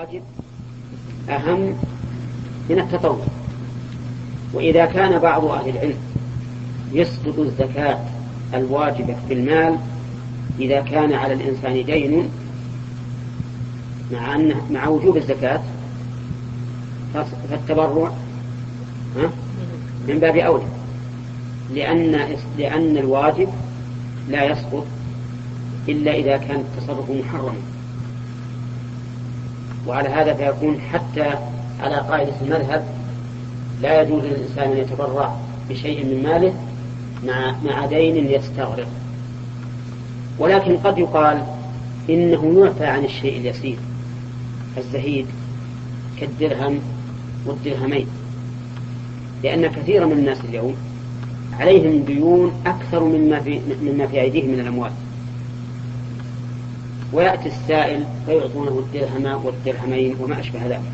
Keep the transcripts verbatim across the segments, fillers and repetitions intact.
الواجب أهم من التطوع. وإذا كان بعض أهل العلم يسقط الزكاة الواجبة في المال إذا كان على الإنسان دين مع, أنه مع وجوب الزكاة، فالتبرع من باب أولى، لأن, لأن الواجب لا يسقط إلا إذا كان التصرف محرما. وعلى هذا فيكون حتى على قاعدة المذهب لا يجوز للإنسان أن يتبرع بشيء من ماله مع, مع دين يستغرق. ولكن قد يقال إنه يعفى عن الشيء اليسير الزهيد كالدرهم والدرهمين، لأن كثيرا من الناس اليوم عليهم ديون أكثر مما في, مما في أيديهم من الأموال، ويأتي السائل فيعطونه الدرهم والدرهمين وما أشبه ذلك.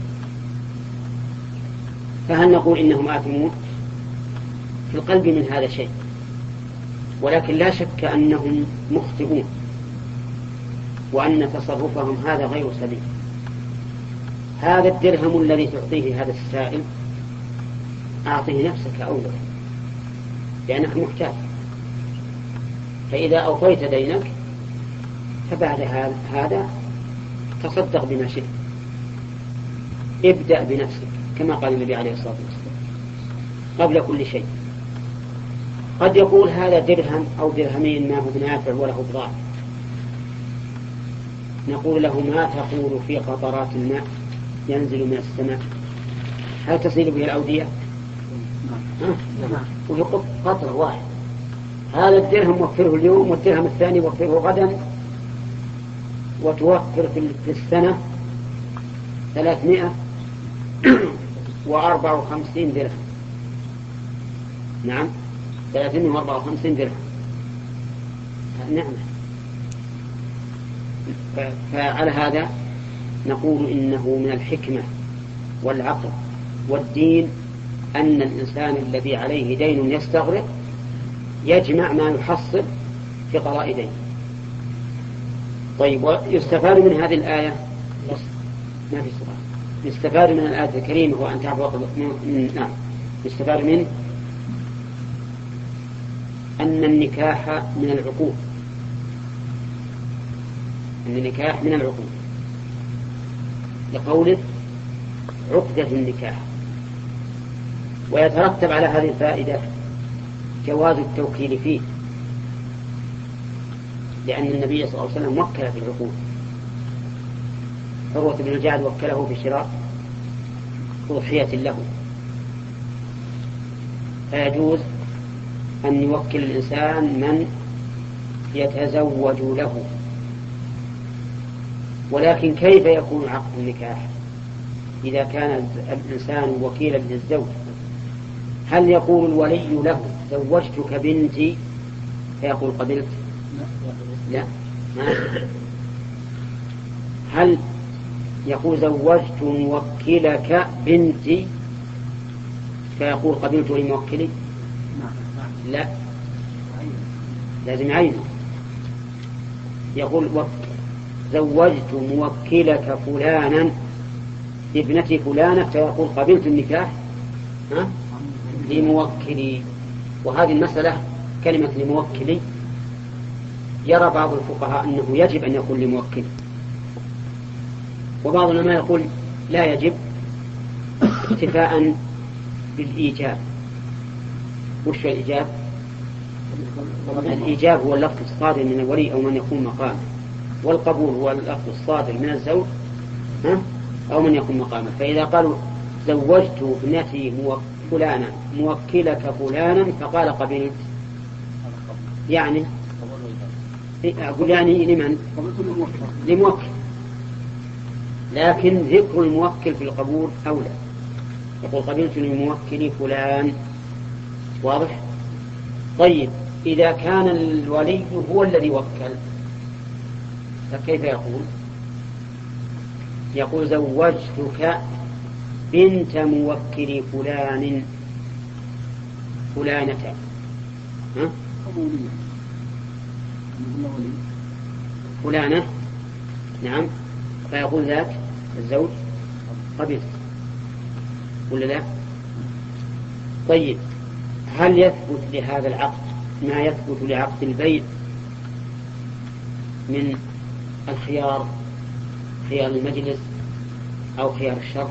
فهل نقول إنهم آثمون؟ في القلب من هذا شيء، ولكن لا شك أنهم مخطئون وأن تصرفهم هذا غير سليم. هذا الدرهم الذي تعطيه هذا السائل أعطيه نفسك أولا لأنك محتاج، فإذا أوفيت دينك فبعد هذا تصدق بما شئت، ابدأ بنفسك كما قال النبي عليه الصلاة والسلام قبل كل شيء. قد يقول هذا درهم أو درهمين ما هو بنافع وله بضاعة، نقول له ما تقول في قطرات الماء ينزل من السماء، هل تصير به الأودية؟ وهي قطرة واحد. هذا الدرهم وفره اليوم والدرهم الثاني وفره غدا، وتوفر في السنة ثلاثمائة وأربعة وخمسين درهم. نعم، ثلاثمائة وأربعة وخمسين درهم نعم. فعلى هذا نقول إنه من الحكمة والعقل والدين أن الإنسان الذي عليه دين يستغرق يجمع ما يحصل في قضاء دين. طيب، ويستفاد من هذه الآية ما في سؤال. يستفاد من الآية الكريمة هو أن تعفو من نعم يستفاد من أن النكاح من العقود، أن النكاح من العقود لقوله عقدة النكاح. ويترتب على هذه الفائدة جواز التوكيل فيه، لأن النبي صلى الله عليه وسلم وكل في العقود. عروة بن الجعد وكله في شراء أضحية له، فيجوز أن يوكل الإنسان من يتزوج له. ولكن كيف يكون عقد النكاح إذا كان الإنسان وكيلا للزوج؟ هل يقول الولي له زوجتك بنتي فيقول قبلت؟ لا، ما. هل يقول زوجت موكلك بنتي فيقول قبلت لموكلي؟ لا، لازم عينه. يقول زوجت موكلك فلانا ابنتي فلانة فيقول قبلت النكاح ها لموكلي. وهذه المسألة كلمة لموكلي يرى بعض الفقهاء أنه يجب أن يكون لموكلي، وبعض العلماء يقول لا يجب اكتفاء بالإيجاب. وش الإيجاب؟ الإيجاب هو اللفظ الصادر من الولي أو من يكون مقامه، والقبول هو اللفظ الصادر من الزوج ها أو من يكون مقامه. فإذا قالوا زوجت ابنتي فلانا موكلك فلانا فقال قبلت، يعني أقول يعني لمن؟ لموكل. لكن ذكر الموكل في القبول أولى، يقول قبلت لموكلي فلان. واضح؟ طيب، إذا كان الولي هو الذي وكل فكيف يقول؟ يقول زوجتك بنت موكل فلان فلانة ها؟ فلانة نعم، فيقول ذاك الزوج قبل ولا لا؟ طيب هل يثبت لهذا العقد ما يثبت لعقد البيع من الخيار، خيار المجلس أو خيار الشرط؟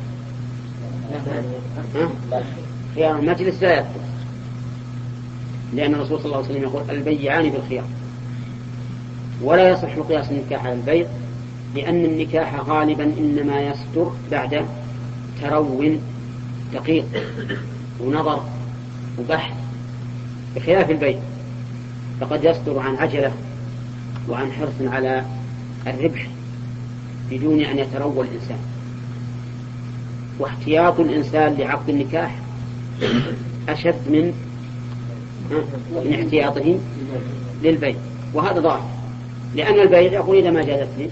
خيار المجلس لا يثبت، لأن الرسول صلى الله عليه وسلم يقول البيعان بالخيار. ولا يصح قياس النكاح على البيع، لأن النكاح غالبا إنما يصدر بعد ترو دقيق ونظر وبحث، بخلاف البيع فقد يصدر عن عجلة وعن حرص على الربح بدون أن يتروى الإنسان. واحتياط الإنسان لعقد النكاح أشد من من احتياطه للبيع، وهذا ضعف، لأن البيع يقول إذا ما جازتني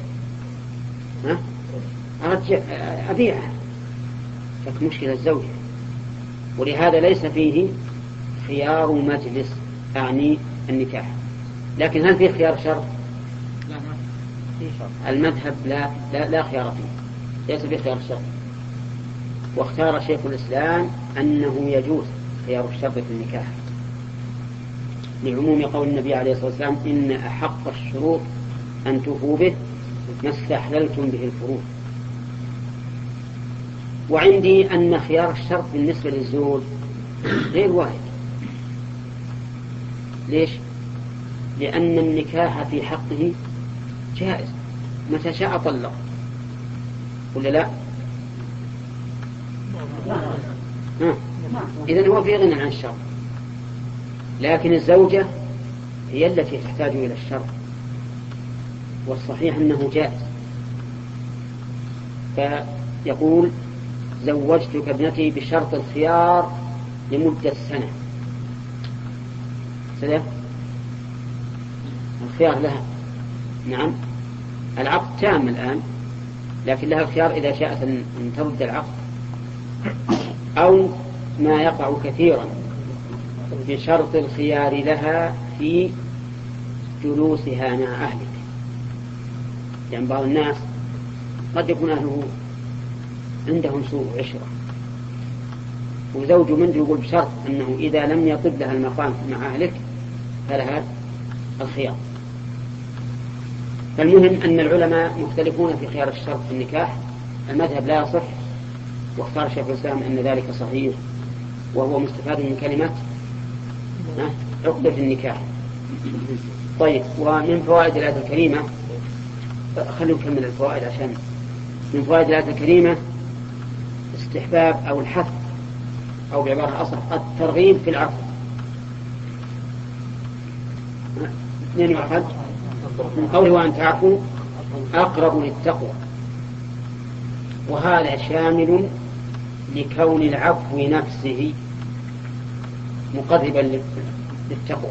أرجع أبيعها، فمشكلة الزوجة. ولهذا ليس فيه خيار مجلس أعني النكاح. لكن هل فيه خيار شرط؟ المذهب لا, لا, لا خيار فيه، ليس فيه خيار شرط. واختار شيخ الإسلام أنه يجوز خيار الشرط في النكاح، لعموم قول النبي عليه الصلاة والسلام إن أحق الشروط أن توفوا به ما استحللتم به الفروض. وعندي أن خيار الشرط بالنسبة للزوج غير واحد. ليش؟ لأن النكاح في حقه جائز متى شاء طلق ولا لا؟ إذن هو في غنى عن الشرط. لكن الزوجة هي التي تحتاج إلى الشرط، والصحيح أنه جائز. فيقول زوجتك ابنتي بشرط الخيار لمدة سنة. سنة الخيار لها، نعم العقد تام الآن، لكن لها الخيار إذا شاءت أن ترد العقد، أو ما يقع كثيرا بشرط الخيار لها في جلوسها مع أهلك. يعني بعض الناس قد يكون أهله عندهم سوء عشرة، وزوج منه يقول بشرط أنه إذا لم يطب لها المقام مع أهلك فلها الخيار. فالمهم أن العلماء مختلفون في خيار الشرط في النكاح. المذهب لا يصح، واختار شيخ الإسلام أن ذلك صحيح، وهو مستفاد من كلمة عقدة النكاح. طيب، ومن فوائد الآية الكريمة، خلوا نكمل الفوائد عشان من فوائد الآية الكريمة استحباب أو الحث أو بعبارة أصح الترغيب في العفو. اثنين واحد من قوله أن تعفوا أقرب للتقوى، وهذا شامل لكون العفو نفسه مقربا للتقوى،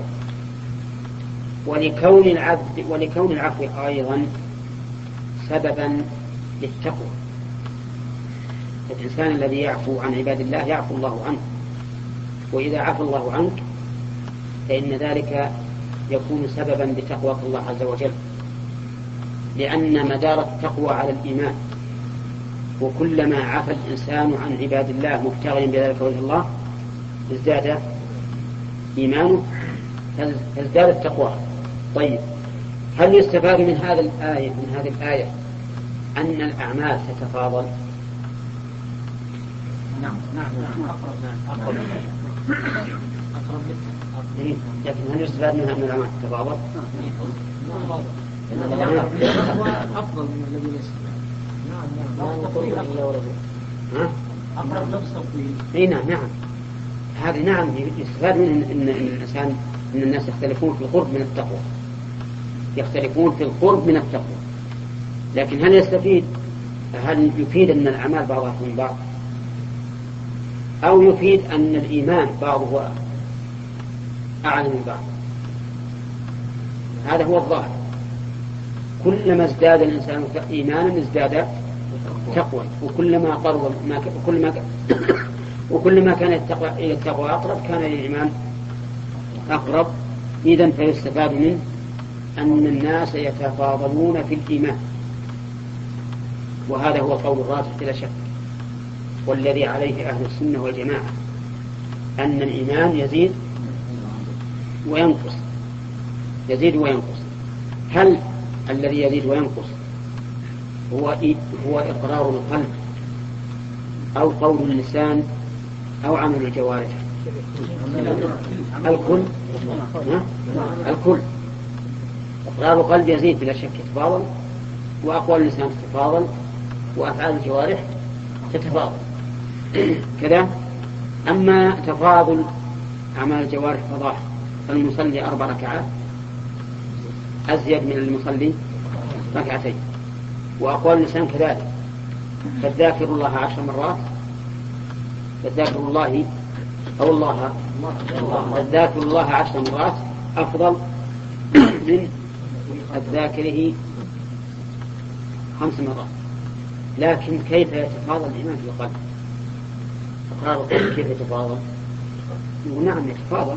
ولكون العبد ولكون العفو أيضا سببا للتقوى. الإنسان الذي يعفو عن عباد الله يعفو الله عنه، وإذا عفى الله عنك فإن ذلك يكون سببا بتقوى الله عز وجل، لأن مدار التقوى على الإيمان، وكلما عفى الإنسان عن عباد الله مبتغيا بذلك وجه الله ازداد إيمانه فازداد التقوى. طيب، هل يستفاد من هذا الآية من هذه الآية أن الأعمال تتفاضل؟ نعم نعم أقرب أقرب أقرب لكن هل يستفاد منها أن الأعمال تتفاضل؟ أفضل من الذي يستفاد. نعم أقرب لفظ تفضيل. إيه نعم نعم هذه نعم يستفاد من إن الإنسان إن الناس يختلفون في القرب من التقوى، يختلفون في القرب من التقوى. لكن هل يستفيد هل يفيد أن الأعمال بعضها من بعض، أو يفيد أن الإيمان بعضه أعلى من بعض؟ هذا هو الظاهر. كلما ازداد الإنسان إيمانا ازداد تقوى، وكلما قرب ما وكلما وكلما كان التقوى إلى التقوى أقرب كان الإيمان أقرب. إذن فيستفاد منه أن الناس يتفاضلون في الإيمان. وهذا هو قول الراجح بلا شك، والذي عليه أهل السنة والجماعة أن الإيمان يزيد وينقص، يزيد وينقص. هل الذي يزيد وينقص هو هو إقرار القلب أو قول اللسان أو عمل الجوارح؟ الكل الكل. إقرار القلب يزيد بلا شك يتفاضل، وأقوال اللسان تتفاضل، وأفعال الجوارح تتفاضل كذا. أما تفاضل أعمال الجوارح فضاح، المصلي أربع ركعات أزيد من المصلي ركعتين، وأقوال اللسان كذلك، فالذاكر الله عشر مرات فالذاكر الله أو الله الذاكر الله عشر مرات أفضل من الذاكره خمس مرات. لكن كيف يتفاضل الإيمان في القلب؟ إقرار القلب كيف يتفاضل؟ نعم يتفاضل،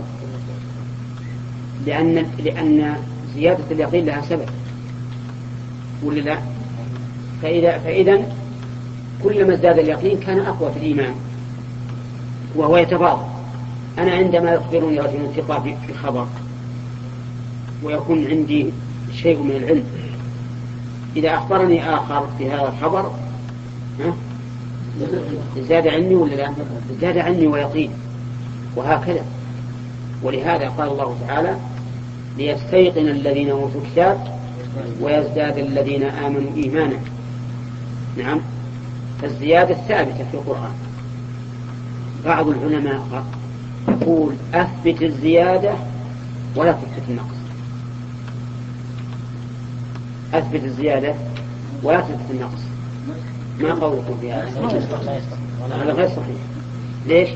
لأن لأن زيادة اليقين لها سبب ولا لا؟ فإذا فإذا كلما ازداد اليقين كان أقوى في الإيمان، وهو يتفاضل. أنا عندما يخبرني رجل ثقة في خبر ويكون عندي شيء من العلم، إذا أخبرني آخر بهذا الخبر زاد عني ولا لا؟ زاد عني ويقين، وهكذا. ولهذا قال الله تعالى: ليستيقن الذين أوتوا الكتاب ويزداد الذين آمنوا إيمانا. نعم، فالزيادة ثابتة في القرآن. بعض العلماء يقول: أثبت الزيادة ولا تثبت النقص، أثبت الزيادة ولا تثبت النقص. ما قولكم في هذا؟ هذا غير صحيح. ليش؟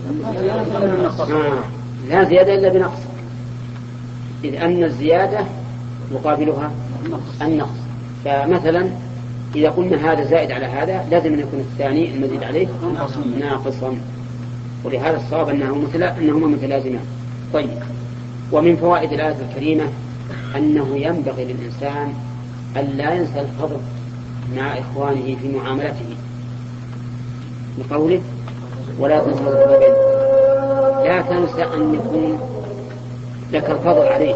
آه. لا زيادة إلا بنقص، إذ أن الزيادة مقابلها النقص. فمثلا إذا قلنا هذا زائد على هذا لازم أن يكون الثاني المزيد عليه ناقصا، ولهذا الصواب أنهما متلازمان. طيب، ومن فوائد الآية الكريمة أنه ينبغي للإنسان أن لا ينسى الفضل مع إخوانه في معاملته، بقوله: ولا تنسى الفضل، لا تنسى أن يكون لك الفضل عليه.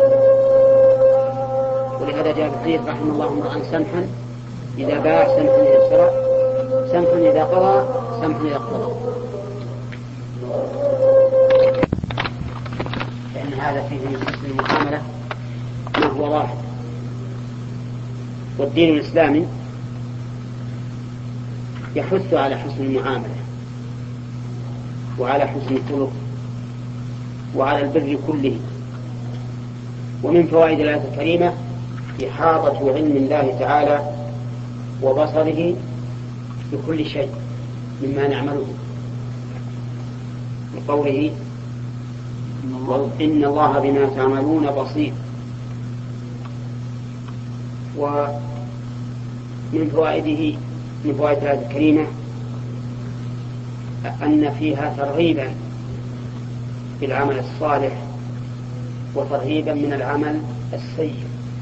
ولهذا جاء في الحديث: رحم الله امرأ سمحا إذا باع سمحا إذا اشترى سمحا إذا قضى سمحا إذا اقتضى. لأن هذا فيه من حسن المعاملة ما هو واحد. والدين الإسلامي يحث على حسن المعاملة وعلى حسن الخلق وعلى البر كله. ومن فوائد الآية الكريمة إحاطة علم الله تعالى وبصره بكل شيء مما نعمله، بقوله: إن الله بما تعملون بصير. ومن فوائده من فوائد الآية الكريمة أن فيها ترغيبا في العمل الصالح وترهيبا من العمل السيء،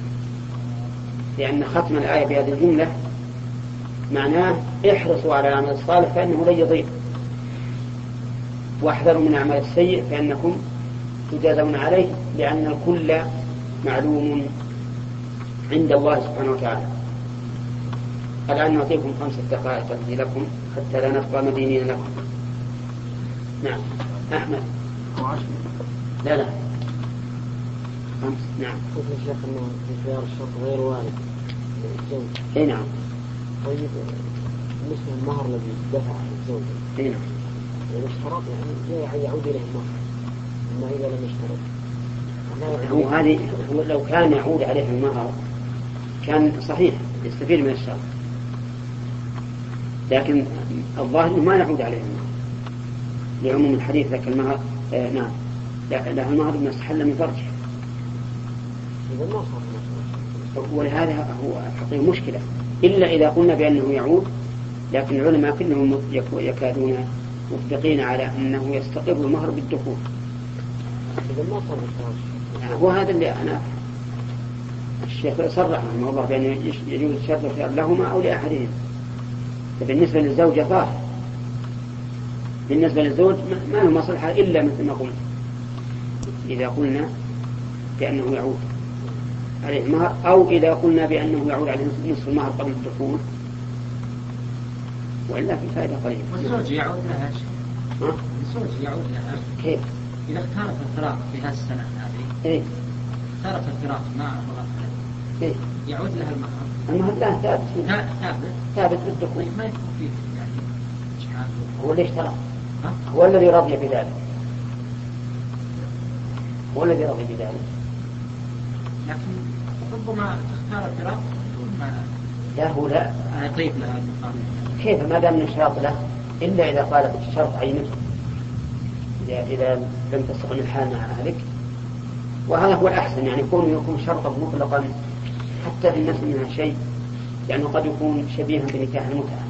لأن ختم الآية بهذه الجملة معناه: احرصوا على العمل الصالح فإنه لن يضيع، واحذروا من العمل السيء فإنكم تجازون عليه، لأن الكل معلوم عند الله سبحانه وتعالى. الآن نعطيكم خمسة دقائق تقضي لكم حتى لا نبقى مدينين لكم. نعم أحمد. لا لا خمس. نعم. قلت الشيخ أنه في خيار الشرط غير وارد للزوج. إيه نعم. طيب بالنسبة للمهر الذي دفع الزوج. إيه نعم. يعني اشترط يعني يعود إليه المهر، أما إذا لم يشترط. هو هذه هو لو كان يعود عليه المهر كان صحيح يستفيد من الشرط، لكن الظاهر ما يعود عليه المهر لعموم الحديث. ذاك المهر آه نعم له المهر ما استحل من فرجه، ولهذا هو حقيقة مشكلة، إلا إذا قلنا بأنه يعود. لكن العلماء كلهم يكادون متفقين على أنه يستقر المهر بالدخول. هو هذا اللي أنا الشيخ صرح رحمه الله بأنه يجوز الشرط الخيار لهما أو لأحدهم. بالنسبة للزوجة ظاهر، بالنسبة للزوج ما له مصلحة إلا مثل ما قلنا إذا قلنا بأنه يعود عليه المهر، أو إذا قلنا بأنه يعود عليه نصف المهر قبل الدخول، وإلا في فائدة قليلة. والزوج يعود لها شيء. الزوج يعود لها كيف؟ إذا اختارت الفراق في هذه السنة هذه إيه؟ اختارت الفراق مع أبغاها إيه؟ يعود لها المهر. المهر لا ثابت ثابت ثابت بالدخول، ما يكون فيه يعني إشحال. هو اللي اشترى، هو الذي رضي بذلك، هو الذي رضي بذلك. لكن ربما تختار الفراق ما لا هو لا يطيب لها المقام. كيف ما دام نشاط له إلا إذا قالت الشرط عينه، إذا إذا لم تستقم الحال مع أهلك، وهذا هو الأحسن، يعني يكون يكون شرطا مطلقا حتى في النفس منها شيء، لأنه قد يكون شبيها بنكاح المتعة.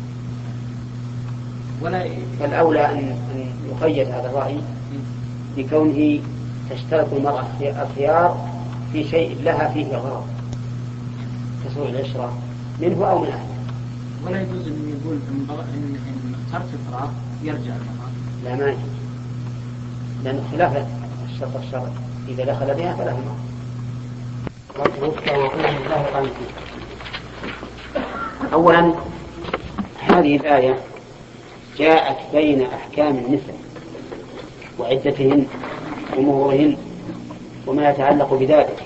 ولا فالأولى أن أن يقيد هذا الرأي بكونه تشترط المرأة الخيار في شيء لها فيه غرض كسوء العشرة منه أو من أهله. ولا يجوز أن يقول إن إن اخترت الفراق يرجع المهر. لا ما يجوز، لأن خلاف الشرط الشرعي، إذا دخل بها فله المهر. أولا هذه الآية جاءت بين أحكام النساء وعدتهن ومهورهن وما يتعلق بذلك،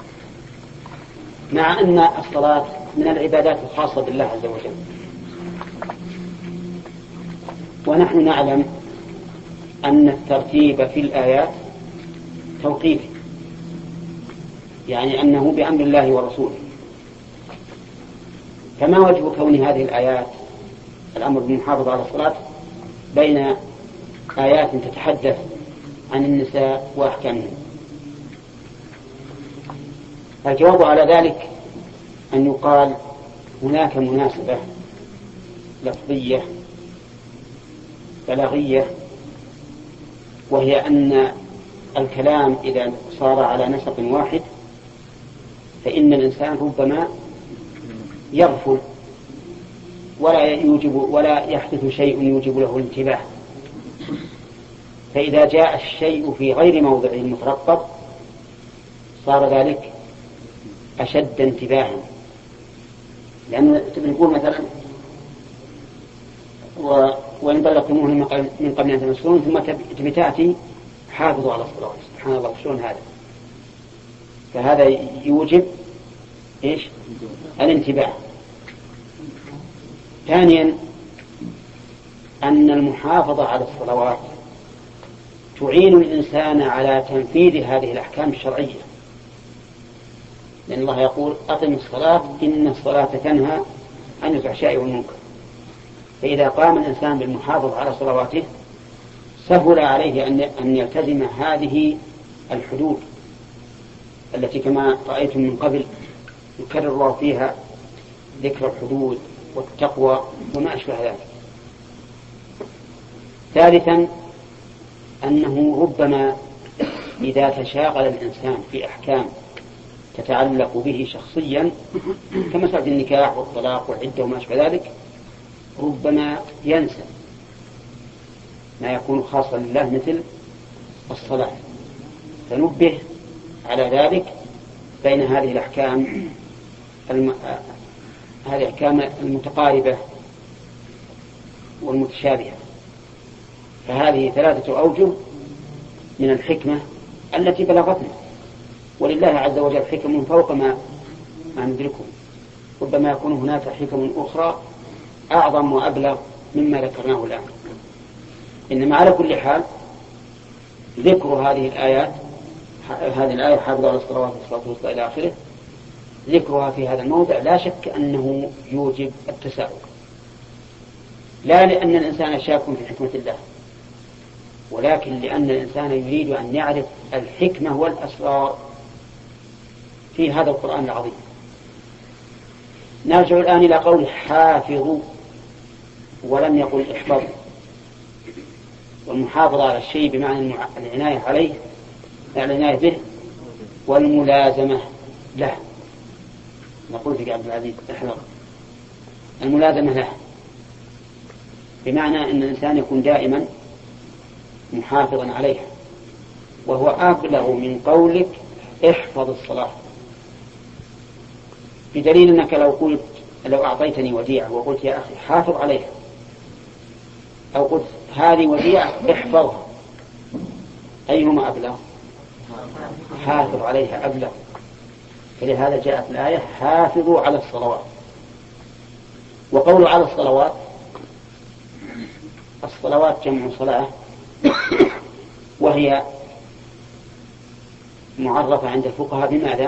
مع أن الصلاة من العبادات الخاصة بالله عز وجل، ونحن نعلم أن الترتيب في الآيات توقيفي، يعني أنه بأمر الله ورسوله. فما وجه كون هذه الآيات الأمر بالمحافظة على الصلاة بين آيات تتحدث عن النساء وأحكامهن؟ الجواب على ذلك أن يقال هناك مناسبة لفظية بلاغية، وهي أن الكلام إذا صار على نسق واحد فإن الإنسان ربما يغفل ولا يوجب ولا يحدث شيء يوجب له الانتباه، فإذا جاء الشيء في غير موضعه المترقب صار ذلك أشد انتباها. لأنه نقول مثلا و... وإن طلقتموه من قبل أن تمسون ثم تبي تأتي حافظوا على الصلوات، سبحان الله شلون هذا؟ فهذا يوجب إيش؟ الانتباه. ثانيا أن المحافظة على الصلوات تعين الإنسان على تنفيذ هذه الأحكام الشرعية، لأن الله يقول أقم الصلاة إن الصلاة تنهى عن الفحشاء والمنكر. فإذا قام الإنسان بالمحافظة على صلواته سهل عليه أن يلتزم هذه الحدود التي كما رأيتم من قبل يكرر الله فيها ذكر الحدود والتقوى وما أشبه ذلك. ثالثا أنه ربما إذا تشاغل الإنسان في أحكام تتعلق به شخصيا كمسألة النكاح والطلاق والعدة وما أشبه ذلك ربما ينسى ما يكون خاصا لله مثل الصلاة، فنبه على ذلك بين هذه الأحكام الم... هذه الأحكام المتقاربة والمتشابهة. فهذه ثلاثة أوجه من الحكمة التي بلغتنا، ولله عز وجل حكم فوق ما ما ندركه، ربما يكون هناك حكم أخرى أعظم وأبلغ مما ذكرناه الآن. إنما على كل حال ذكر هذه الآيات هذه الآية حافظوا على الصلوات والصلاة الوسطى إلى آخره، ذكرها في هذا الموضع لا شك أنه يوجب التساؤل، لا لأن الإنسان شاك في حكمة الله، ولكن لأن الإنسان يريد أن يعرف الحكمة والأسرار في هذا القرآن العظيم. نرجع الآن إلى قول حافظوا ولم يقل احفظوا، والمحافظة على الشيء بمعنى العناية عليه العناية به والملازمة له. نقول في عبد العزيز احفظ الملازمة له بمعنى أن الإنسان يكون دائما محافظا عليها، وهو أبلغ من قولك احفظ الصلاة، بدليل أنك لو قلت لو أعطيتني وديعة وقلت يا أخي حافظ عليها، أو قلت هذه وديعة احفظها، أيهما أبلغ؟ حافظ عليها أبلغ. فلهذا جاءت الآية حافظوا على الصلوات. وقول على الصلوات، الصلوات جمع صلاة، وهي معرفة عند الفقهاء بماذا؟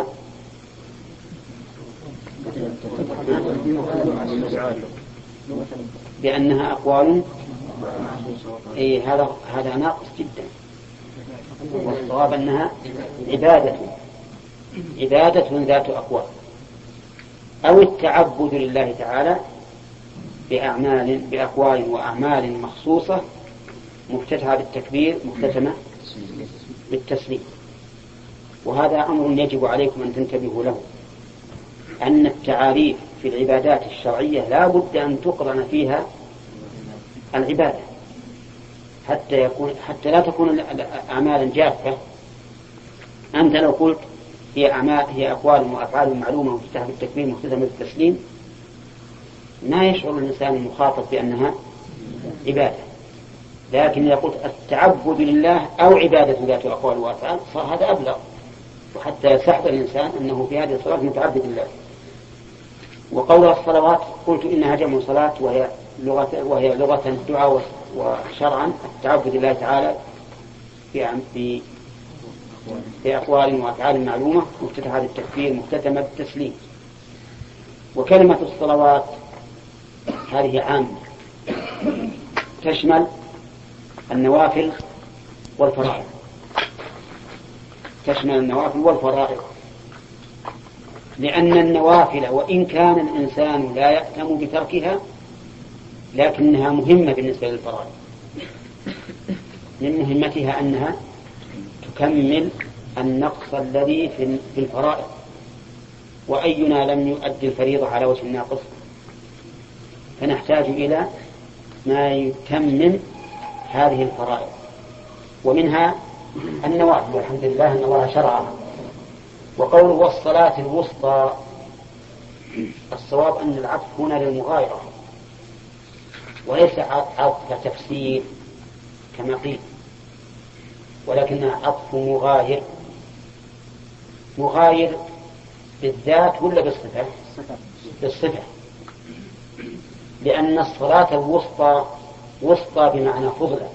بأنها أقوال. إيه هذا هذا ناقص جدا، والصواب أنها عبادة عبادة ذات أقوال، أو التعبد لله تعالى بأعمال بأقوال وأعمال مخصوصة مفتتحة بالتكبير مختتمة بالتسليم. وهذا أمر يجب عليكم أن تنتبهوا له، أن التعاريف في العبادات الشرعية لا بد أن تقرن فيها العبادة حتى يكون حتى لا تكون أعمالا جافة. أنت لو قلت هي أعمال هي أقوال وأفعال معلومة مفتتحة بالتكبير مختتمة بالتسليم، ما يشعر الإنسان المخاطب بأنها عبادة. لكن إذا قلت التعبد لله أو عبادة ذات أقوال وأفعال صار هذا أبلغ، وحتى يستحضر الإنسان أنه في هذه الصلاة متعبد لله. وقول الصلوات قلت إنها جمع صلاة، وهي لغة وهي لغة دعاء وشرعا التعبد لله تعالى في في أقوال وأفعال معلومة مفتتحة بالتكبير مختتمة بالتسليم. وكلمة الصلوات هذه عامة تشمل النوافل والفرائض، تشمل النوافل والفرائض، لأن النوافل وإن كان الإنسان لا يأتم بتركها لكنها مهمة بالنسبة للفرائض. من مهمتها أنها تكمل النقص الذي في الفرائض، وأينا لم يؤدي الفريضة على وجه الناقص، فنحتاج إلى ما يتمم هذه الفرائض. ومنها النوافل، والحمد لله أن الله شرعها. وقوله والصلاة الوسطى، الصواب أن العطف هنا للمغايرة وليس عطف تفسير كما قيل، ولكنها عطف مغاير. مغاير بالذات ولا بالصفة؟ بالصفة، لأن الصلاة الوسطى وسطى بمعنى فضلة.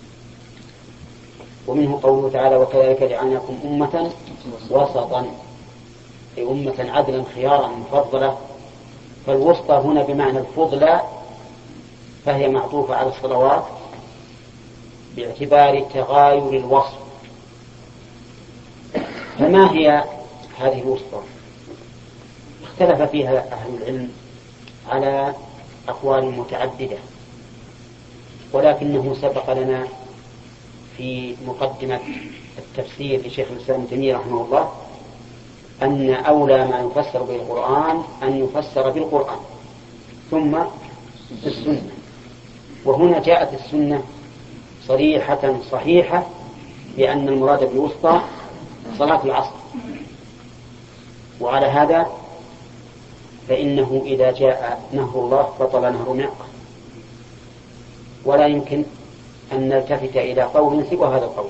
ومنه قوله تعالى وكذلك جعلناكم أمة وسطا، أي أمة عدلا خيارا مفضلة. فالوسطى هنا بمعنى الفضلة، فهي معطوفة على الصلوات باعتبار تغاير الوصف. فما هي هذه الوسطى؟ اختلف فيها أهل العلم على أقوال متعددة، ولكنه سبق لنا في مقدمة التفسير لشيخ الإسلام ابن تيمية رحمه الله أن أولى ما يفسر بالقرآن أن يفسر بالقرآن ثم السنة. وهنا جاءت السنة صريحة صحيحة بأن المراد بالوسطى صلاة العصر. وعلى هذا فإنه إذا جاء نهر الله بطل نهر ناقة، ولا يمكن أن نلتفت إلى قول سوى هذا القول،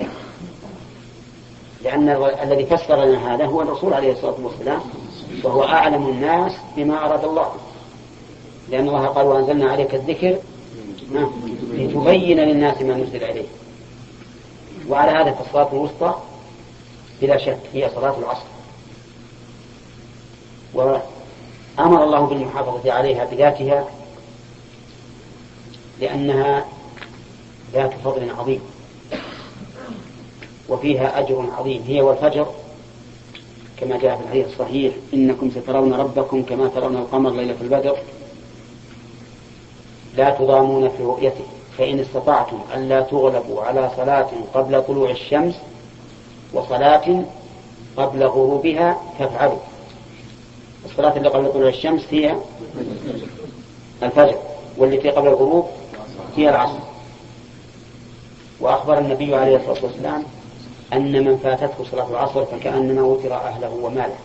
لأن الذي فسر لنا هذا هو الرسول عليه الصلاة والسلام، وهو أعلم الناس بما أراد الله، لأن الله قال وأنزلنا عليك الذكر لتبين للناس ما نزل إليه. وعلى هذا فالصلاة الوسطى بلا شك هي صلاة العصر، وأمر الله بالمحافظة عليها بذاتها لأنها ذات فضل عظيم وفيها أجر عظيم. هي والفجر كما جاء في الحديث الصحيح إنكم سترون ربكم كما ترون القمر ليلة البدر لا تضامون في رؤيته فإن استطعتم ألا تغلبوا على صلاة قبل طلوع الشمس وصلاة قبل غروبها فافعلوا. الصلاة اللي قبل طلوع الشمس هي الفجر، والتي قبل الغروب هي العصر. وأخبر النبي عليه الصلاة والسلام أن من فاتته صلاة العصر فكأنما وتر أهله وماله،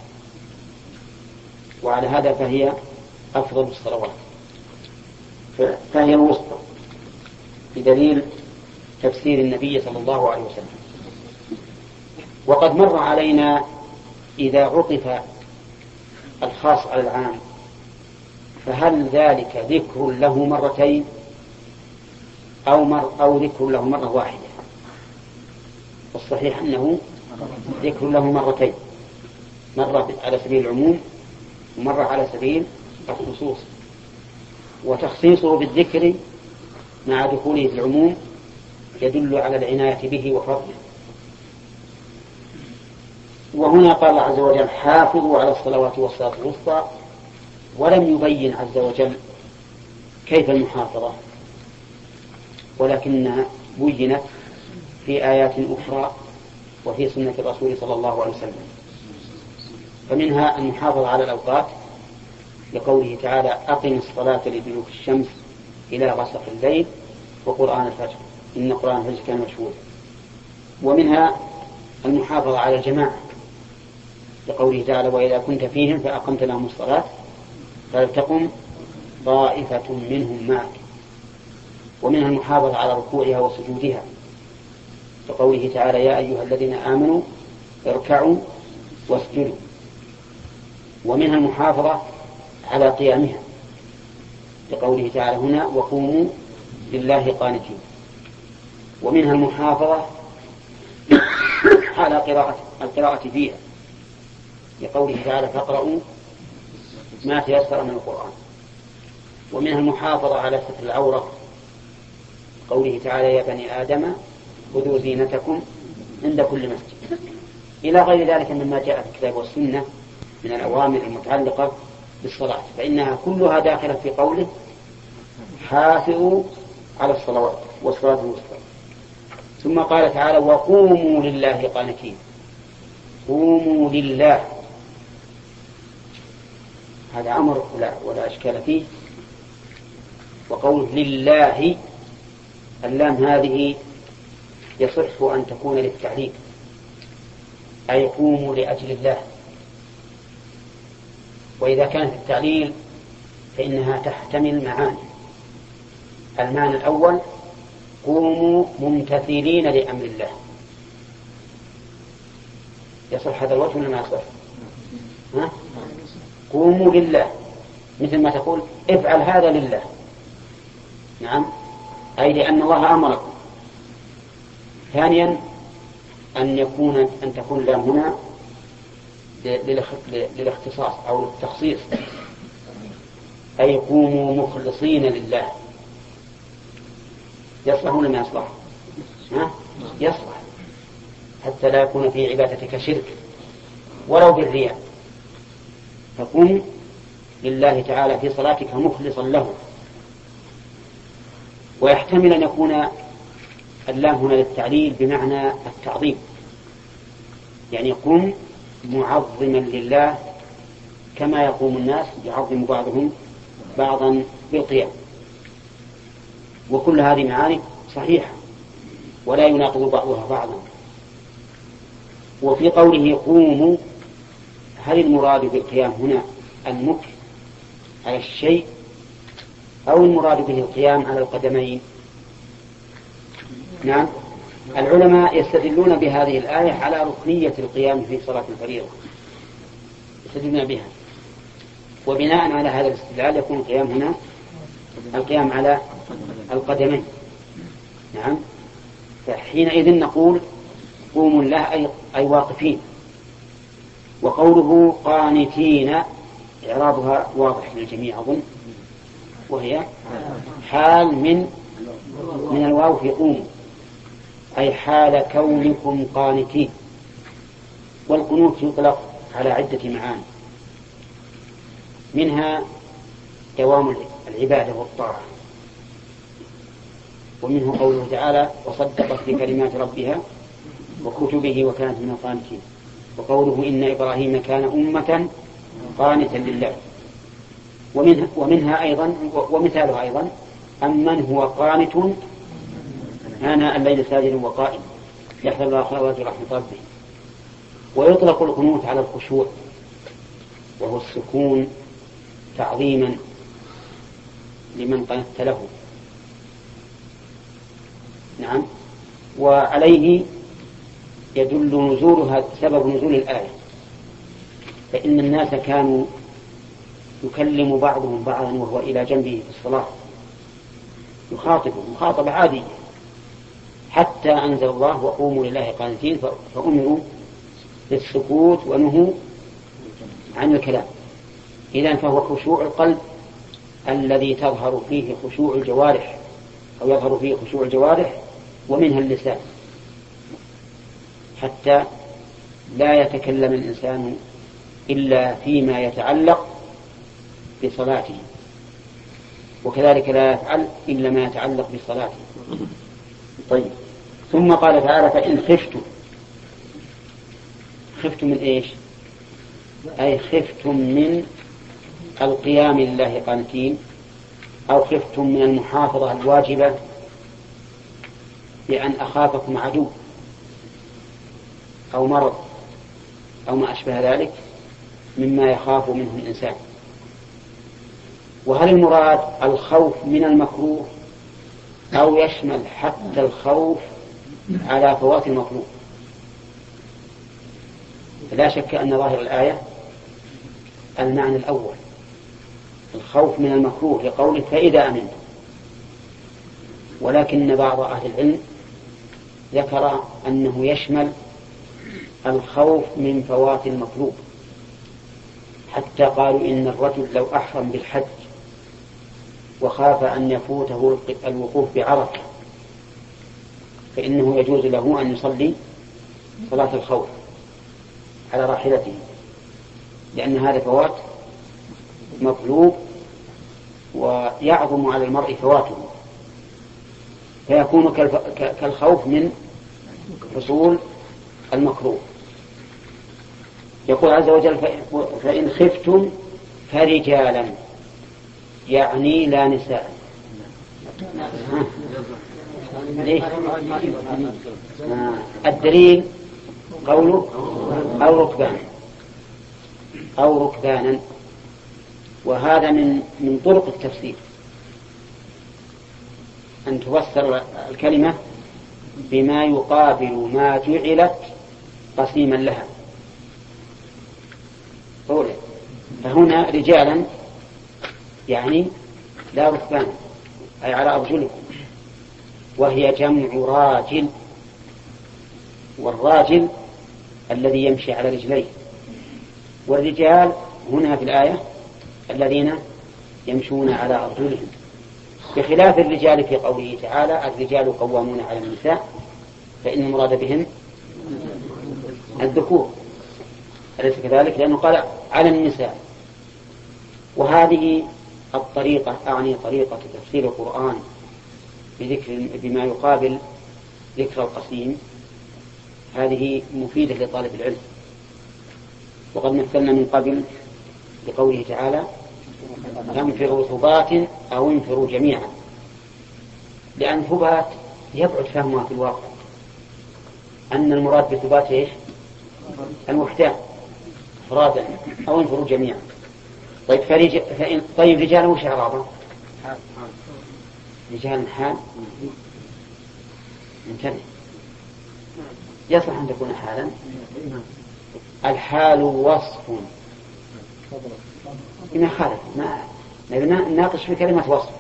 وعلى هذا فهي أفضل الصلوات، فهي الوسطى بدليل تفسير النبي صلى الله عليه وسلم. وقد مر علينا إذا عطف الخاص على العام فهل ذلك ذكر له مرتين أو, مر أو ذكر له مرة واحدة؟ الصحيح أنه ذكر له مرتين، مرة على سبيل العموم ومرة على سبيل الخصوص، وتخصيصه بالذكر مع دخوله في العموم يدل على العناية به وفضله. وهنا قال الله عز وجل حافظوا على الصلوات والصلاة الوسطى، ولم يبين عز وجل كيف المحافظة، ولكنها بينت في آيات أخرى وفي سنة الرسول صلى الله عليه وسلم. فمنها المحافظة على الأوقات لقوله تعالى أقم الصلاة لدلوك الشمس إلى غسق الليل وقرآن الفجر إن قرآن الفجر كان مشهودا. ومنها المحافظة على الجماعة لقوله تعالى وإذا كنت فيهم فأقمت لهم الصلاة فلتقم طائفة منهم معك. ومنها المحافظة على ركوعها وسجودها لقوله تعالى يا أيها الذين آمنوا اركعوا واسجدوا. ومنها المحافظة على قيامها لقوله تعالى هنا وقوموا لله قانتين. ومنها المحافظة على قراءة القراءة فيها لقوله تعالى فاقرؤوا ما تيسر من القرآن. ومنها المحافظة على ستر العورة قوله تعالى يا بني آدم خذوا زينتكم عند كل مسجد، إلى غير ذلك مما جاء في الكتاب والسنة من الأوامر المتعلقة بالصلاة، فإنها كلها داخلة في قوله حافظوا على الصلوات والصلاة الوسطى. ثم قال تعالى وقوموا لله قانتين. قوموا لله هذا أمر ولا, ولا أشكال فيه. وقوله لله اللام هذه يصح أن تكون للتعليق أي قوموا لأجل الله. وإذا كانت التعليل فإنها تحتمل معاني. المعنى الأول قوموا ممتثلين لأمر الله، يصح هذا الوجه ولا ما يصح؟ ها؟ قوموا لله مثل ما تقول افعل هذا لله، نعم، أي لأن الله أمركم. ثانيا أن يكون أن تكون لام هنا للاختصاص أو للتخصيص، أي قوموا مخلصين لله. يصلح ولا ما يصلح؟ ها؟ يصلح حتى لا يكون في عبادتك شرك ولو بالرياء، فقم لله تعالى في صلاتك مخلصا له. ويحتمل أن يكون اللام هنا للتعليل بمعنى التعظيم، يعني قم معظما لله كما يقوم الناس يعظم بعضهم بعضا بالقيام. وكل هذه معاني صحيحة ولا يناقض بعضها بعضا. وفي قوله قوموا هل المراد بالقيام هنا المكث على الشيء أو المراد به القيام على القدمين؟ نعم، العلماء يستدلون بهذه الآية على ركنية القيام في صلاة الفريضة، يستدلون بها، وبناء على هذا الاستدلال يكون القيام هنا القيام على القدمين. نعم، فحينئذ نقول قوموا الله أي, أي واقفين. وقوله قانتين إعرابها واضح للجميع أظن، وهي حال من من الواو في قوموا، أي حال كونكم قانتين. والقنوت يطلق على عدة معاني، منها دوام العبادة والطاعة، ومنه قوله تعالى وصدقت بكلمات ربها وكتبه وكانت من القانتين. وقوله إن إبراهيم كان أمة قانتا لله. ومنها, ومنها أيضا ومثالها أيضا أمن هو قانت آناء الليل ساجدا وقائما يحذر الله ويرجو رحمة ربه. ويطلق القنوت على الخشوع وهو السكون تعظيما لمن قنت له. نعم. وعليه يدل نزولها سبب نزول الآية، فإن الناس كانوا يكلم بعضهم بعضا وهو إلى جنبه في الصلاة يخاطبهم مخاطبة عادية، حتى أنزل الله وقوموا لله قانتين فأمروا بالسكوت ونهوا عن الكلام. إذن فهو خشوع القلب الذي تظهر فيه خشوع الجوارح أو يظهر فيه خشوع الجوارح ومنها اللسان، حتى لا يتكلم الإنسان إلا فيما يتعلق بصلاته، وكذلك لا يفعل إلا ما يتعلق بصلاته. طيب، ثم قال تعالى فإن خفتم. خفتم من إيش؟ أي خفتم من القيام لله قانتين، أو خفتم من المحافظة الواجبة بأن أخافكم عدو أو مرض أو ما أشبه ذلك مما يخاف منه الإنسان. وهل المراد الخوف من المكروه أو يشمل حتى الخوف على فوات المطلوب؟ لا شك أن ظاهر الآية المعنى الأول، الخوف من المكروه لقوله فإذا أمنت، ولكن بعض أهل العلم ذكر أنه يشمل الخوف من فوات المطلوب، حتى قالوا إن الرجل لو أحرم بالحج وخاف أن يفوته الوقوف بعرفة فإنه يجوز له أن يصلي صلاة الخوف على راحلته، لأن هذا فوات مطلوب ويعظم على المرء فواته، فيكون كالخوف من حصول المكروه. يقول عز وجل فإن خفتم فرجالا، يعني لا نساء. الدليل قوله أو ركبان أو ركبانا، وهذا من من طرق التفسير أن تفسر الكلمة بما يقابل ما جعلت قسيما لها. فهنا رجالا يعني لا ركبان أي على أرجلكم، وهي جمع راجل، والراجل الذي يمشي على رجليه، والرجال هنا في الآية الذين يمشون على أرجلهم، بخلاف الرجال في قوله تعالى الرجال قوامون على النساء، فإن المراد بهم الذكور، أليس كذلك؟ لأنه قال على النساء. وهذه الطريقة أعني طريقة تفسير القرآن بذكر بما يقابل ذكر القسيم، هذه مفيدة لطالب العلم. وقد مثلنا من قبل بقوله تعالى انفروا ثبات أو انفروا جميعا، لأن ثبات يبعد فهمها في الواقع أن المراد بثبات إيش؟ الوحدان إفرادا أو انفروا جميعا. طيب فرج... فإن... طيب رجال وش إعرابه؟ رجال حال انتبه، يصح أن تكون حالا. الحال وصف إما خالف ما نناقش في كلمة وصف.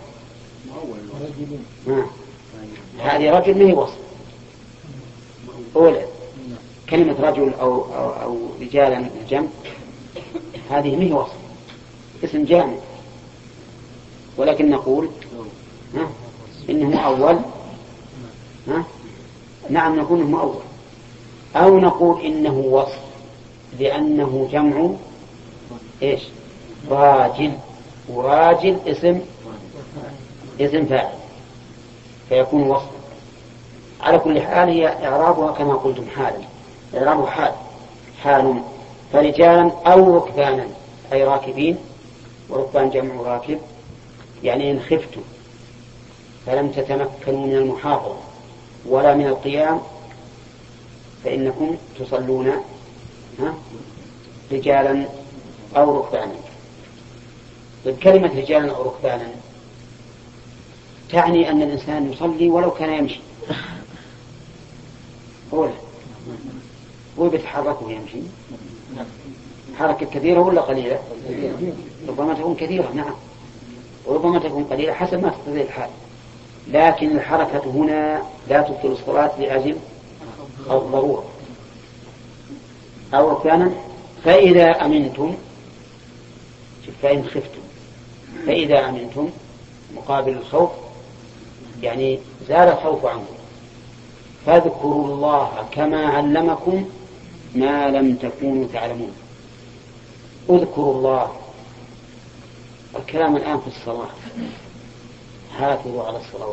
ما. هذه رجل ما هي وصف أولى، كلمة رجل أو, أو, أو رجالا الجمع هذه ما هي وصف، اسم جامع، ولكن نقول ها إنه أول. ها؟ نعم نقول إنه أول، أو نقول إنه وصف لأنه جمع إيش؟ راجل، وراجل اسم اسم فاعل فيكون وصف. على كل حال هي إعرابها كما قلتم حالا، إعرابه حال حال. فرجالا أو ركبانا أي راكبين، وركبان جمع راكب، يعني إن خفتم فلم تتمكنوا من المحافظة ولا من القيام فإنكم تصلون رجالا أو ركبانا. كلمة رجالا أو ركبانا تعني أن الإنسان يصلي ولو كان يمشي. هو هو بيتحرك ويمشي حركة كثيرة ولا قليلة؟ ربما تكون كثيرة نعم، وربما تكون قليلة حسب ما تقتضي الحال، لكن الحركة هنا لا تبطل الصلاة لأجل الضرورة. أو ركبانا فإذا أمنتم، فإن خفتم، فإذا أمنتم مقابل الخوف يعني زال الخوف عنكم فاذكروا الله كما علمكم ما لم تكونوا تعلمون. اذكروا الله، الكلام الآن في الصلاة، حافظوا على الصلوات.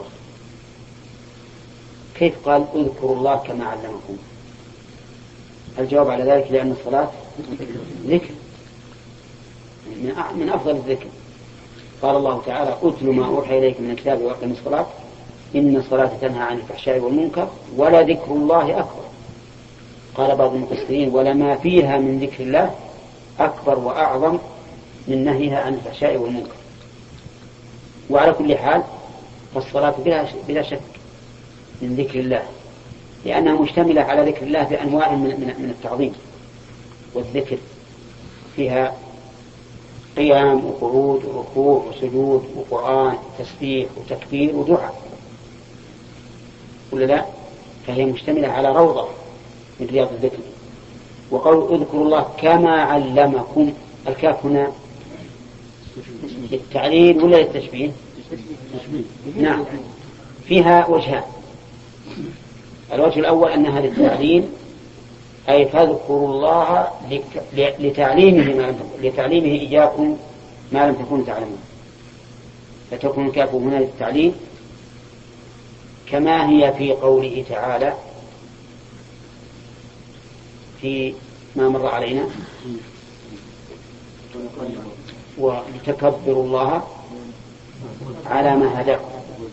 كيف قال اذكروا الله كما علمكم؟ الجواب على ذلك لأن الصلاة ذكر من أفضل الذكر. قال الله تعالى أتل ما أوحي إليك من الكتاب وأقم الصلاة إن الصلاة تنهى عن الفحشاء والمنكر ولذكر الله أكبر. قال بعض المفسرين ولما فيها من ذكر الله أكبر وأعظم من نهيها عن الفحشاء والمنكر. وعلى كل حال فالصلاة بلا شك من ذكر الله لأنها مشتملة على ذكر الله بأنواع من التعظيم والذكر، فيها قيام وقعود وركوع وسجود وقرآن تسبيح وتكبير ودعاء ولا لا؟ فهي مشتملة على روضة من رياض الذكر. وقول اذكروا الله كما علمكم، الكاف هنا للتعليل ولا للتشبيه؟ نعم، فيها وجهان. الوجه الأول أنها للتعليل أي فاذكروا الله لتعليمه ما لم لتعليمه إياكم ما لم تكونوا تعلمون، فتكون الكاف هنا للتعليل كما هي في قوله تعالى في ما مر علينا ولتكبروا الله على ما هداكم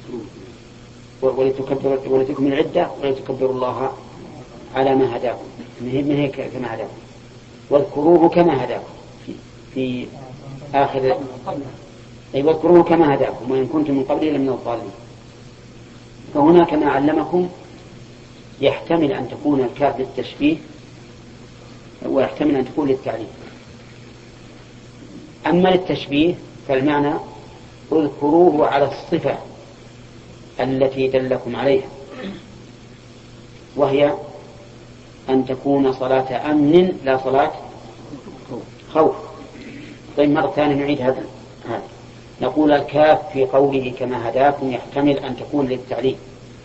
ولتكملوا العدة ولتكبروا الله على ما هداكم من هيك كما هداكم واذكروه كما هداكم في, في آخر أي واذكروه كما هداكم وإن كنتم من قبله لمن الضالين. فهنا كما علمكم يحتمل أن تكون الكاف للتشبيه ويحتمل أن تكون للتعليم. أما للتشبيه فالمعنى اذكروه على الصفة التي دلكم عليها وهي أن تكون صلاة أمن لا صلاة خوف. طيب مرة ثانية نعيد هذا. نقول الكاف في قوله كما هداكم يحتمل أن تكون للتعليم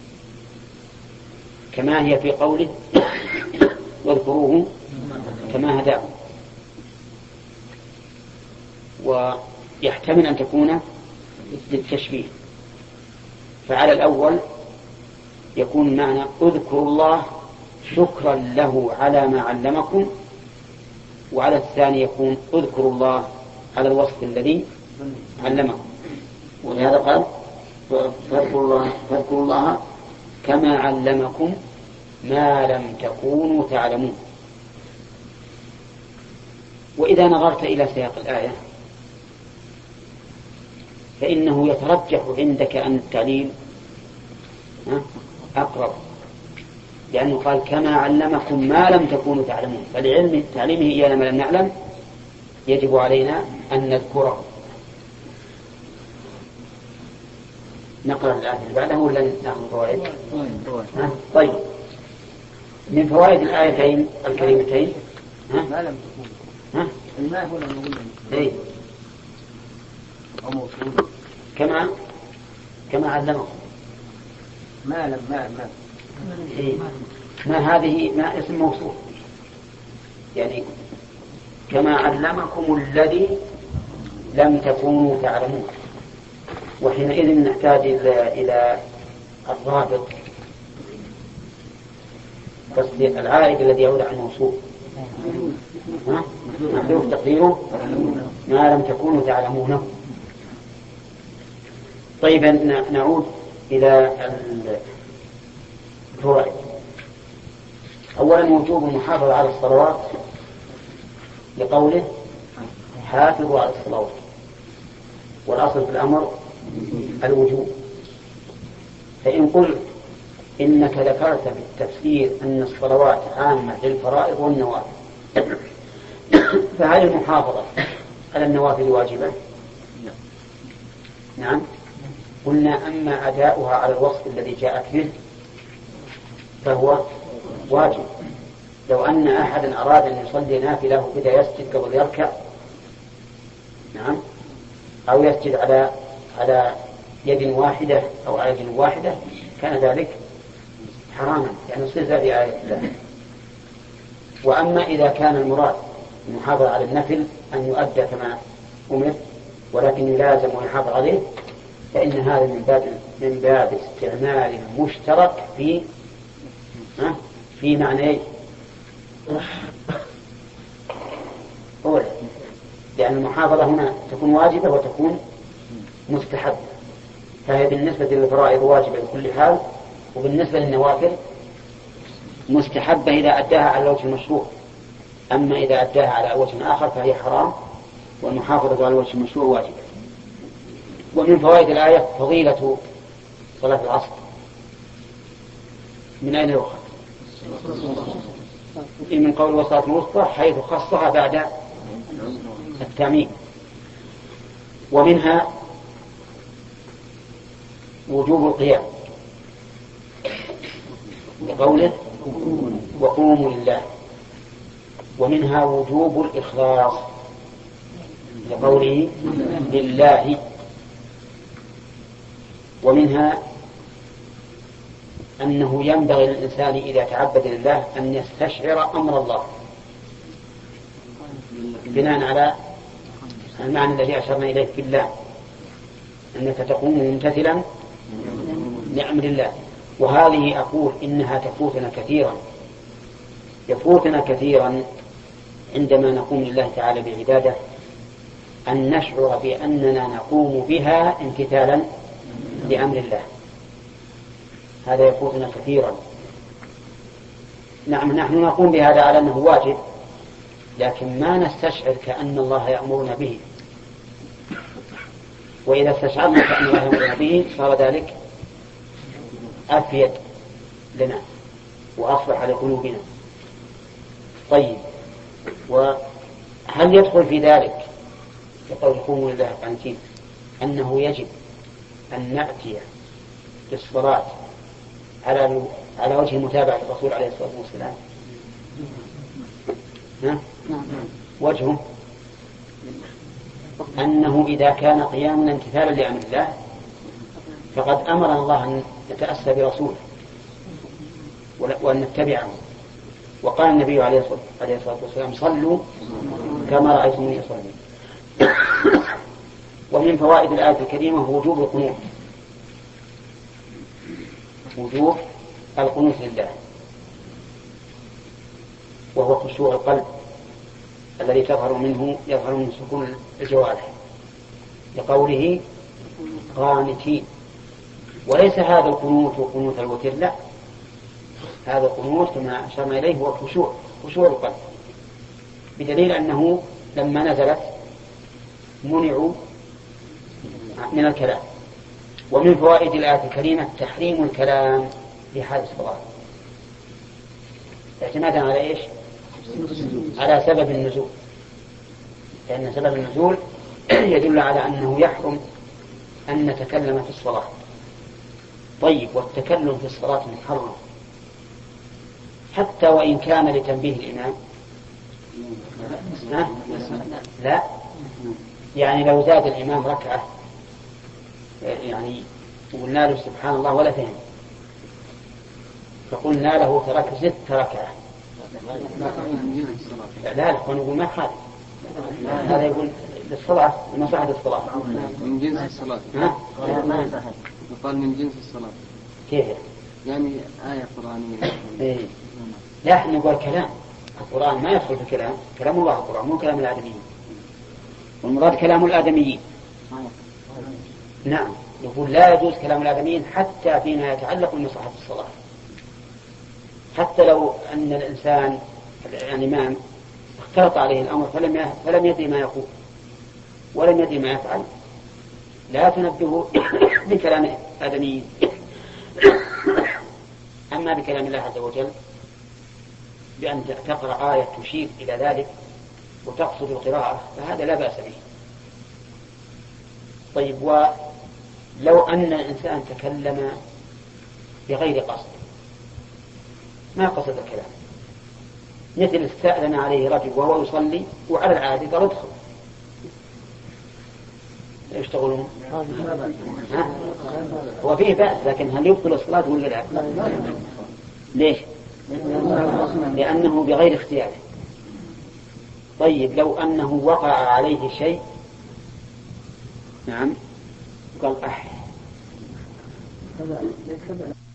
كما هي في قوله واذكروه كما هداكم، ويحتمل أن تكون للتشبيه. فعلى الأول يكون المعنى اذكروا الله شكرا له على ما علمكم، وعلى الثاني يكون اذكروا الله على الوصف الذي علمكم. ولهذا قال فاذكروا الله, فاذكروا الله كما علمكم ما لم تكونوا تعلمون. وإذا نظرت إلى سياق الآية فإنه يترجح عندك أن التعليل أقرب، لأنه قال كما علمكم ما لم تكونوا تعلمون، فلعلم تعليمه إيانا ما لم نعلم يجب علينا أن نذكره. نقرأ الآية اللي بعده ولا نأخذ فوائد؟ طيب، من فوائد الآيتين الكريمتين ما لم تكون ها؟ الماء هو لم نقول إيه؟ أو موصول كما كما علمكم ما لم ما ما إيه؟ ما هذه ما اسم موصول، يعني كما علمكم الذي لم تكونوا تعلمون. وحينئذ نحتاج إلى إلى الرابط العائد الذي يعود عن الموصول. محذوف تقديره ما لم تكونوا تعلمونه. طيب نعود إلى الفوائد. أولا وجوب المحافظة على الصلوات لقوله حافظوا على الصلوات، والأصل في الأمر الوجوب. فإن قلت إنك ذكرت بالتفسير أن الصلوات عامة للفرائض والنوافل، فهل المحافظة على النوافل واجبة؟ نعم. قلنا أما أداؤها على الوصف الذي جاءت به فهو واجب. لو أن أحدا أراد أن يصلي نافلة بدأ يسجد قبل يركع، نعم، أو يسجد على على يد واحدة أو على يد واحدة، كان ذلك حراما، يعني يصير ذلك آية الله. وأما إذا كان المراد المحافظة على النفل أن يؤدى كما أمر ولكن يلازم ويحافظ عليه، فإن هذا من باب من باب استعمال مشترك في في معنى أولا، لأن المحافظة هنا تكون واجبة وتكون مستحبة، فهي بالنسبة للفرائض واجبة بكل حال، وبالنسبة للنوافل مستحبة إذا أداها على الوجه المشروع. أما إذا أداها على وجه آخر فهي حرام، والمحافظة على الوجه المشروع واجبة. ومن فوائد الآية فضيلة صلاة العصر. من أين يؤخذ؟ من قول وصلاة الوسطى، حيث خصها بعد التعميم. ومنها وجوب القيام بقوله وقوموا لله. ومنها وجوب الإخلاص لقوله لله. ومنها أنه ينبغي للإنسان إذا تعبد لله أن يستشعر أمر الله، بناء على المعنى الذي أشرنا إليه في الله، أنك تقوم ممتثلا لأمر الله. وهذه أقول إنها تفوتنا كثيرا، يفوتنا كثيرا عندما نقوم لله تعالى بعبادة أن نشعر بأننا نقوم بها امتثالا لأمر الله. هذا يفوتنا كثيرا. نعم، نحن نقوم بهذا على أنه واجب، لكن ما نستشعر كأن الله يأمرنا به. وإذا استشعرنا كأن الله يأمرنا به صار ذلك أفيد لنا وأصلح لقلوبنا. طيب، وهل يدخل في ذلك يقول قوموا لله قانتين أنه يجب أن نأتي بالصلاة على على وجه متابعة الرسول عليه الصلاة والسلام؟ وجهه أنه إذا كان قيامنا امتثالا لأمر الله فقد أمر الله أن نتأسى برسوله وأن نتبعه. وقال النبي عليه الصلاة والسلام صلوا كما رأيتموني أصلي. ومن فوائد الآية الكريمة وجوب القنوت، وجوب القنوت لله، وهو خشوع القلب الذي تظهر منه يظهر من سكون الجوارح، لقوله قانتين. وليس هذا القنوت وقنوت الوتر، لا، هذا القنوت كما أشرنا إليه هو خشوع خشوع القلب، بدليل أنه لما نزلت منعوا من الكلام. ومن فوائد الآية الكريمة تحريم الكلام في حال الصلاة، اعتمادا على إيش؟ على سبب النزول، لأن سبب النزول يدل على أنه يحرم أن نتكلم في الصلاة. طيب، والتكلم في الصلاة محرم حتى وإن كان لتنبيه الإمام؟ لا، يعني لو زاد الإمام ركعة يعني قلنا له سبحان الله ولا فهم، فقلنا له ترك ست ركعة، لا نقول ما خالف، هذا يقول للصلاة لمصلحة الصلاة من جنس الصلاة. ها؟ يقال من جنس الصلاة. كيف يعني آية قرآنية؟ إيه. لا، نقول كلام القرآن ما يدخل في الكلام، كلام الله القرآن مو كلام الآدميين، والمراد كلام الآدميين. نعم، يقول لا يجوز كلام الآدميين حتى فيما يتعلق بمصلحة الصلاة، حتى لو أن الإنسان الإمام اختلط عليه الأمر فلم فلم يدري ما يقول ولم يدري ما يفعل، لا تنبهه بكلام الآدميين. أما بكلام الله عز وجل بأن تقرأ آية تشير إلى ذلك وتقصد القراءة فهذا لا بأس به. طيب، ولو أن الإنسان تكلم بغير قصد، ما قصد الكلام، مثل استأذن عليه رجل وهو يصلي وعلى العادة قال ادخل، لا يشتغلون، هو فيه بأس، لكن هل يبطل الصلاة ولا لا؟ ليش؟ لأنه بغير اختياره. طيب، لو أنه وقع عليه شيء، نعم، قال أح